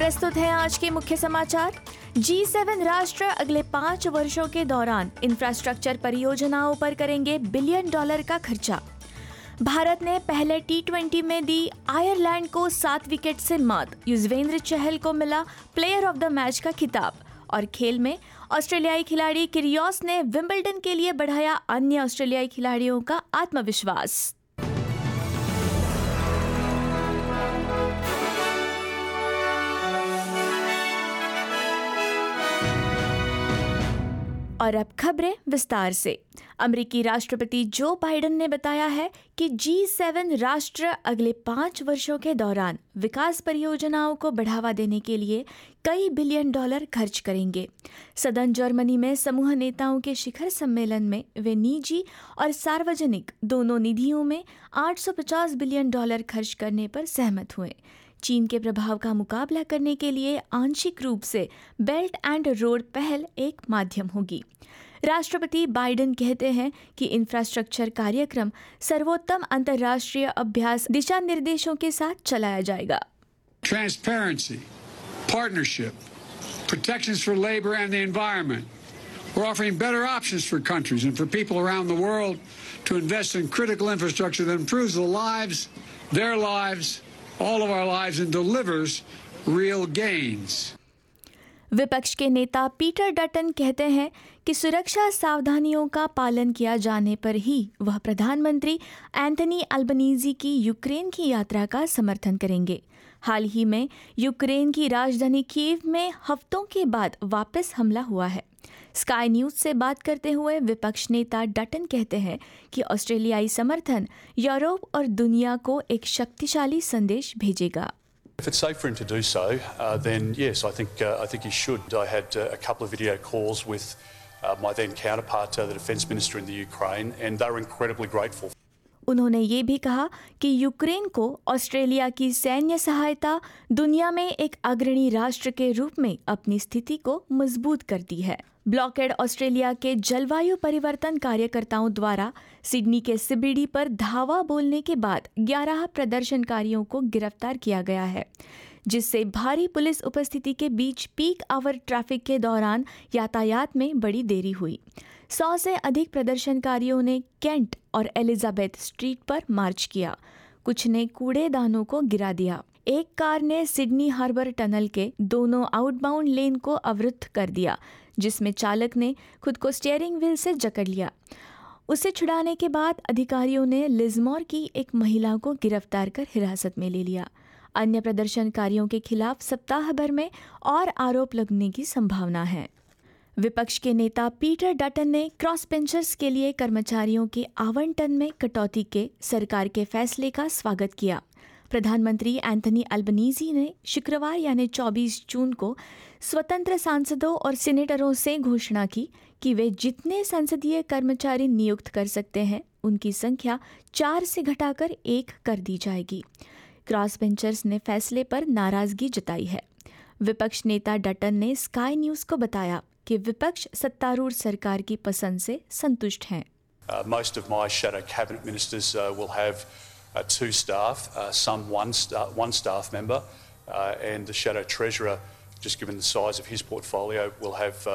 प्रस्तुत है आज के मुख्य समाचार। G7 राष्ट्र अगले 5 वर्षों के दौरान इंफ्रास्ट्रक्चर परियोजनाओं पर करेंगे $1 बिलियन का खर्चा। भारत ने पहले T20 में दी आयरलैंड को 7 विकेट से मात। युजवेंद्र चहल को मिला प्लेयर ऑफ द मैच का खिताब। और खेल में ऑस्ट्रेलियाई खिलाड़ी किरियोस ने विंबलडन के लिए बढ़ाया अन्य ऑस्ट्रेलियाई खिलाड़ियों का आत्मविश्वास। और अब खबरें विस्तार से। अमेरिकी राष्ट्रपति जो बाइडेन ने बताया है कि G7 राष्ट्र अगले 5 वर्षों के दौरान विकास परियोजनाओं को बढ़ावा देने के लिए कई $1 बिलियन खर्च करेंगे। सदन जर्मनी में समूह नेताओं के शिखर सम्मेलन में वे निजी और सार्वजनिक दोनों निधियों में $850 बिलियन खर्च करने पर सहमत हुए। चीन के प्रभाव का मुकाबला करने के लिए आंशिक रूप से बेल्ट एंड रोड पहल एक माध्यम होगी। राष्ट्रपति बाइडेन कहते हैं कि इंफ्रास्ट्रक्चर कार्यक्रम सर्वोत्तम अंतर्राष्ट्रीय अभ्यास दिशा निर्देशों के साथ चलाया जाएगा। Transparency, partnership, protections for labor and the environment. We're offering better options for countries and for people around the world to invest in critical infrastructure that improves the lives, their lives, all of our lives, and delivers real gains. विपक्ष के नेता Peter Dutton कहते हैं कि सुरक्षा सावधानियों का पालन किया जाने पर ही वह प्रधानमंत्री एंथनी अल्बनीज़ी की यूक्रेन की यात्रा का समर्थन करेंगे। हाल ही में यूक्रेन की राजधानी कीव में हफ्तों के बाद वापस हमला हुआ है। स्काई न्यूज़ से बात करते हुए विपक्ष नेता डटन कहते हैं कि ऑस्ट्रेलियाई समर्थन यूरोप और दुनिया को एक शक्तिशाली संदेश भेजेगा। If it's safe for him to do so, then yes, I think he should. I had a couple of video calls with my then counterpart, the Defence Minister in the Ukraine, and they were incredibly grateful. उन्होंने ये भी कहा कि Ukraine को Australia की सैन्य सहायता दुनिया में एक अग्रणी राष्ट्र के रूप में अपनी स्थिति को मजबूत करती है। ब्लॉकेड ऑस्ट्रेलिया के जलवायु परिवर्तन कार्यकर्ताओं द्वारा सिडनी के सीबीडी पर धावा बोलने के बाद 11 प्रदर्शनकारियों को गिरफ्तार किया गया है, जिससे भारी पुलिस उपस्थिति के बीच पीक आवर ट्रैफिक के दौरान यातायात में बड़ी देरी हुई। 100 से अधिक प्रदर्शनकारियों ने केंट और एलिजाबेथ स्ट्रीट पर मार्च किया। कुछ ने कूड़ेदानों को गिरा दिया। एक कार ने सिडनी हार्बर टनल के दोनों आउटबाउंड लेन को अवरुद्ध कर दिया, जिसमें चालक ने खुद को स्टीयरिंग व्हील से जकड़ लिया। उसे छुड़ाने के बाद अधिकारियों ने लिज़मोर की एक महिला को गिरफ्तार कर हिरासत में ले लिया। अन्य प्रदर्शनकारियों के खिलाफ सप्ताह भर में और आरोप लगने की संभावना है। विपक्ष के नेता पीटर डटन ने क्रॉस बेंचर्स के लिए कर्मचारियों के आवंटन में कटौती के सरकार के फैसले का स्वागत किया। प्रधानमंत्री एंथनी अल्बनीज़ी ने शुक्रवार यानी 24 जून को स्वतंत्र सांसदों और सीनेटरों से घोषणा की कि वे जितने संसदीय कर्मचारी नियुक्त कर सकते हैं उनकी संख्या 4 से घटाकर 1 कर दी जाएगी। क्रॉस बेंचर्स ने फैसले पर नाराजगी जताई है। विपक्ष नेता डटन ने स्काई न्यूज़ को बताया कि विपक्ष सत्तारूढ़ सरकार की पसंद से संतुष्ट हैं। Most of my shadow cabinet ministers will have 2 staff, some one staff member, and the shadow treasurer, just given the size of his portfolio, will have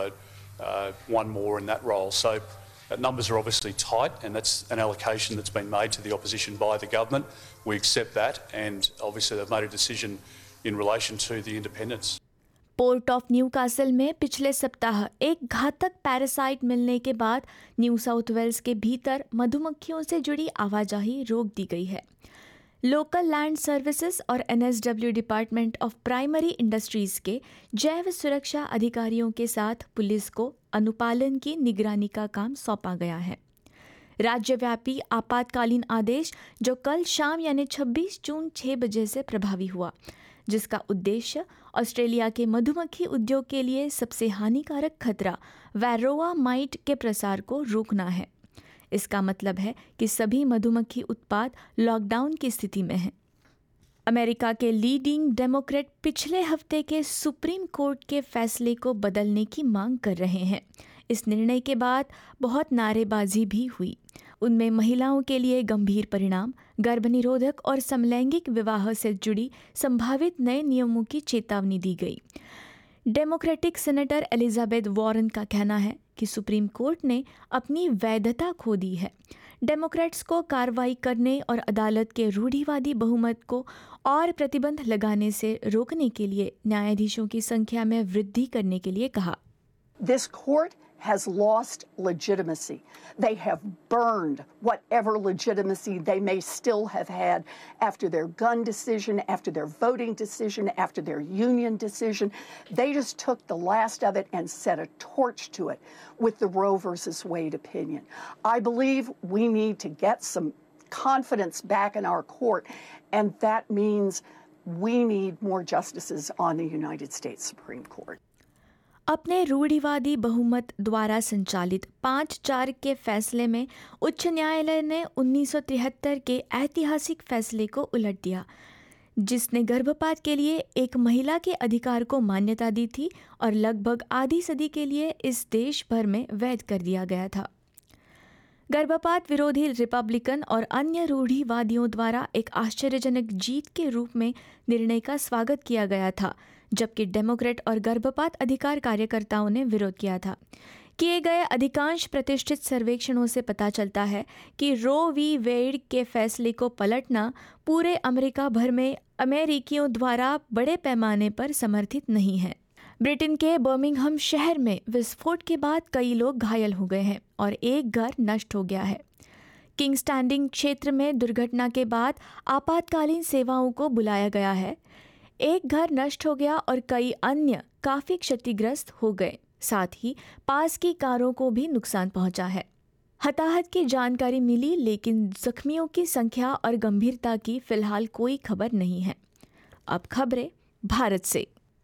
one more in that role. So numbers are obviously tight, and that's an allocation that's been made to the opposition by the government. We accept that, and obviously they've made a decision in relation to the independents. Port of Newcastle में पिछले सप्ताह एक घातक parasite मिलने के बाद new south Wales के भीतर मधुमक्खियों से जुड़ी आवाजाही रोक दी गई है। लोकल लैंड सर्विसेज और NSW department of primary industries के जैव सुरक्षा अधिकारियों के साथ पुलिस को अनुपालन की निगरानी का काम सौंपा गया है। राज्यव्यापी आपातकालीन आदेश जो कल शाम यानी 26 जून 6 बजे से प्रभावी हुआ, जिसका उद्देश्य ऑस्ट्रेलिया के मधुमक्खी उद्योग के लिए सबसे हानिकारक खतरा वैरोआ माइट के प्रसार को रोकना है। इसका मतलब है कि सभी मधुमक्खी उत्पाद लॉकडाउन की स्थिति में हैं। अमेरिका के लीडिंग डेमोक्रेट पिछले हफ्ते के सुप्रीम कोर्ट के फैसले को बदलने की मांग कर रहे हैं। इस निर्णय के बाद बहुत नारेबाजी भी हुई। उनमें महिलाओं के लिए गंभीर परिणाम, गर्भनिरोधक और समलैंगिक विवाह से जुड़ी संभावित नए नियमों की चेतावनी दी गई। डेमोक्रेटिक सेनेटर एलिजाबेथ वॉरेन का कहना है कि सुप्रीम कोर्ट ने अपनी वैधता खो दी है। डेमोक्रेट्स को कार्रवाई करने और अदालत के रूढ़िवादी बहुमत को और प्रतिबंध लगाने से रोकने के लिए न्यायाधीशों की संख्या में वृद्धि करने के लिए कहा। This court has lost legitimacy. They have burned whatever legitimacy they may still have had after their gun decision, after their voting decision, after their union decision. They just took the last of it and set a torch to it with the Roe versus Wade opinion. I believe we need to get some confidence back in our court, and that means we need more justices on the United States Supreme Court. अपने रूढ़िवादी बहुमत द्वारा संचालित 5-4 के फैसले में उच्च न्यायालय ने 1973 के ऐतिहासिक फैसले को उलट दिया, जिसने गर्भपात के लिए एक महिला के अधिकार को मान्यता दी थी और लगभग आधी सदी के लिए इस देश भर में वैध कर दिया गया था। गर्भपात विरोधी रिपब्लिकन और अन्य रूढ़िवादियों द्वारा एक आश्चर्यजनक जीत के रूप में निर्णय का स्वागत किया गया था, जबकि डेमोक्रेट और गर्भपात अधिकार कार्यकर्ताओं ने विरोध किया था। किए गए अधिकांश प्रतिष्ठित सर्वेक्षणों से पता चलता है कि रो वी वेड के फैसले को पलटना पूरे अमेरिका भर में अमेरिकियों द्वारा बड़े पैमाने पर समर्थित नहीं है। ब्रिटेन के बर्मिंघम शहर में विस्फोट के बाद कई लोग घायल हो गए हैं और एक घर नष्ट हो गया है। किंग स्टैंडिंग क्षेत्र में दुर्घटना के बाद आपातकालीन सेवाओं को बुलाया गया है। एक घर नष्ट हो गया और कई अन्य काफ़ी क्षतिग्रस्त हो गए। साथ ही पास की कारों को भी नुकसान पहुंचा है। हताहत की जानकारी मिली, लेकिन जख्मियों की संख्या और गंभीरता की फिलहाल कोई खबर नहीं है। अब खबरें भारत से।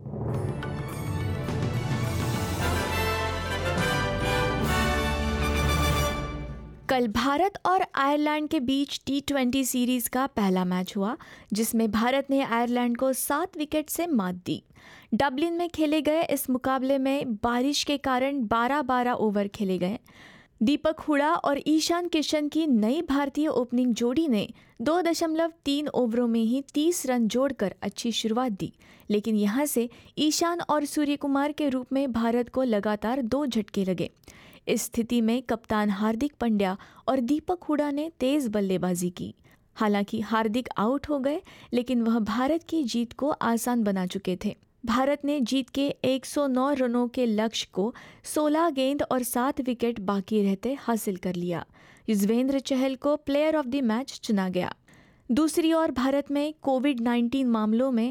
कल भारत और आयरलैंड के बीच T20 सीरीज का पहला मैच हुआ, जिसमें भारत ने आयरलैंड को 7 विकेट से मात दी। डबलिन में खेले गए इस मुकाबले में बारिश के कारण 12-12 ओवर खेले गए। दीपक हुडा और ईशान किशन की नई भारतीय ओपनिंग जोड़ी ने 2.3 ओवरों में ही 30 रन जोड़कर अच्छी शुरुआत दी, लेकिन यहां से ईशान और सूर्यकुमार के रूप में भारत को लगातार 2 झटके लगे। इस स्थिति में कप्तान हार्दिक पांड्या और दीपक हुडा ने तेज बल्लेबाजी की। हालांकि हार्दिक आउट हो गए, लेकिन वह भारत की जीत को आसान बना चुके थे। भारत ने जीत के 109 रनों के लक्ष्य को 16 गेंद और 7 विकेट बाकी रहते हासिल कर लिया। युजवेंद्र चहल को प्लेयर ऑफ द मैच चुना गया। दूसरी ओर भारत में कोविड-19 मामलों में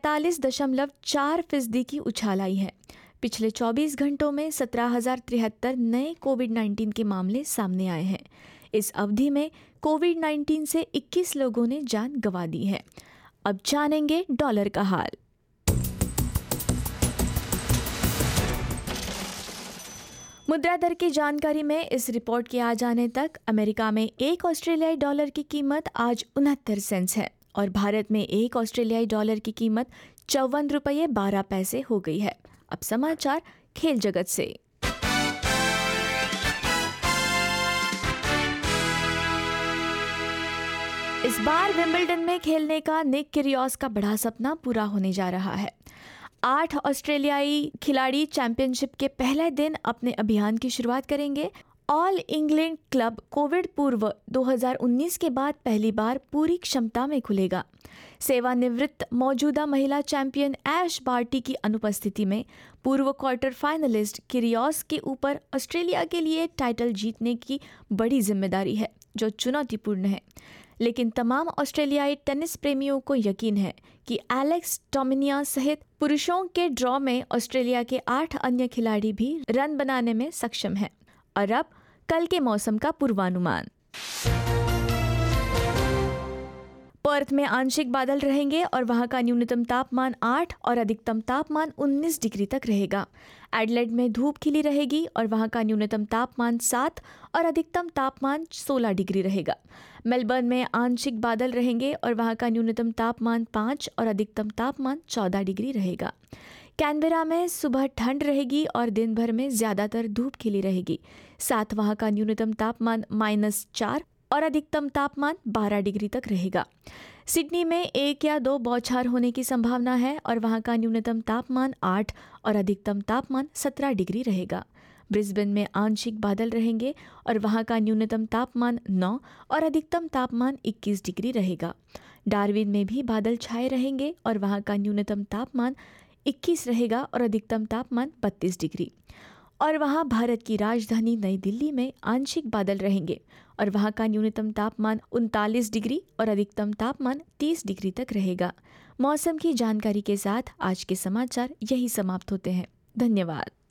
45.4% की उछाल आई है। पिछले 24 घंटों में 17,073 नए कोविड-19 के मामले सामने आए हैं। इस अवधि में कोविड-19 से 21 लोगों ने जान गंवा दी है। अब जानेंगे डॉलर का हाल। मुद्रा दर की जानकारी में इस रिपोर्ट के आ जाने तक अमेरिका में एक ऑस्ट्रेलियाई डॉलर की कीमत आज 69 सेंट्स है और भारत में एक ऑस्ट्रेलियाई डॉलर की कीमत 54 रुपये 12 पैसे हो गई है। अब समाचार खेल जगत से। इस बार विंबलडन में खेलने का निक किर्योस का बड़ा सपना पूरा होने जा रहा है। 8 ऑस्ट्रेलियाई खिलाड़ी चैंपियनशिप के पहले दिन अपने अभियान की शुरुआत करेंगे। ऑल इंग्लैंड क्लब कोविड पूर्व 2019 के बाद पहली बार पूरी क्षमता में खुलेगा। सेवानिवृत्त मौजूदा महिला चैंपियन ऐश बार्टी की अनुपस्थिति में पूर्व क्वार्टर फाइनलिस्ट किर्योस के ऊपर ऑस्ट्रेलिया के लिए टाइटल जीतने की बड़ी जिम्मेदारी है, जो चुनौतीपूर्ण है। लेकिन तमाम ऑस्ट्रेलियाई टेनिस प्रेमियों को यकीन है कि एलेक्स टोमिनिया सहित पुरुषों के ड्रॉ में ऑस्ट्रेलिया के 8 अन्य खिलाड़ी भी रन बनाने में सक्षम हैं। और अब कल के मौसम का पूर्वानुमान। पर्थ में आंशिक बादल रहेंगे और वहां का न्यूनतम तापमान 8 और अधिकतम तापमान 19 डिग्री तक रहेगा। एडलेड में धूप खिली रहेगी और वहां का न्यूनतम तापमान 7 और अधिकतम तापमान 16 डिग्री रहेगा। मेलबर्न में आंशिक बादल रहेंगे और वहां का न्यूनतम तापमान 5 और अधिकतम तापमान 14 डिग्री रहेगा। कैनबरा में सुबह ठंड रहेगी और दिन भर में ज़्यादातर धूप खिली रहेगी। साथ वहाँ का न्यूनतम तापमान -4 और अधिकतम तापमान 12 डिग्री तक रहेगा। सिडनी में 1 या 2 बौछार होने की संभावना है और वहाँ का न्यूनतम तापमान 8 और अधिकतम तापमान 17 डिग्री रहेगा। ब्रिस्बेन में आंशिक बादल रहेंगे और वहाँ का न्यूनतम तापमान 9 और अधिकतम तापमान 21 डिग्री रहेगा। डार्विन में भी बादल छाए रहेंगे और वहाँ का न्यूनतम तापमान 21 रहेगा और अधिकतम तापमान 32 डिग्री। और वहाँ भारत की राजधानी नई दिल्ली में आंशिक बादल रहेंगे और वहाँ का न्यूनतम तापमान 39 डिग्री और अधिकतम तापमान 30 डिग्री तक रहेगा। मौसम की जानकारी के साथ आज के समाचार यही समाप्त होते हैं। धन्यवाद।